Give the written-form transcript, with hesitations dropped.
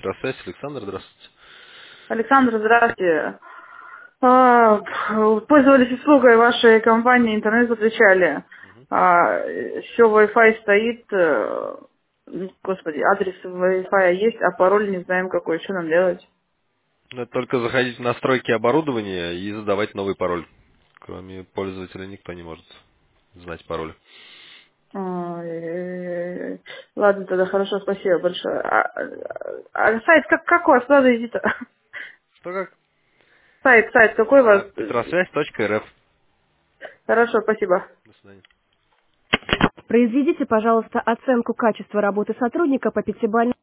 Петросвязь, Александр, здравствуйте. Александр, здравствуйте. Пользовались услугой вашей компании, интернет подключали. Все, Wi-Fi стоит. Господи, адрес Wi-Fi есть, а пароль не знаем какой. Что нам делать? Ну, это только заходить в настройки оборудования и задавать новый пароль. Кроме пользователя никто не может знать пароль. Ой, ладно, тогда хорошо, спасибо большое. А сайт как у вас? Надо идти-то. Что как? Сайт какой у вас? Петросвязь.рф. Хорошо, спасибо. До свидания. Произведите, пожалуйста, оценку качества работы сотрудника по пятибалльной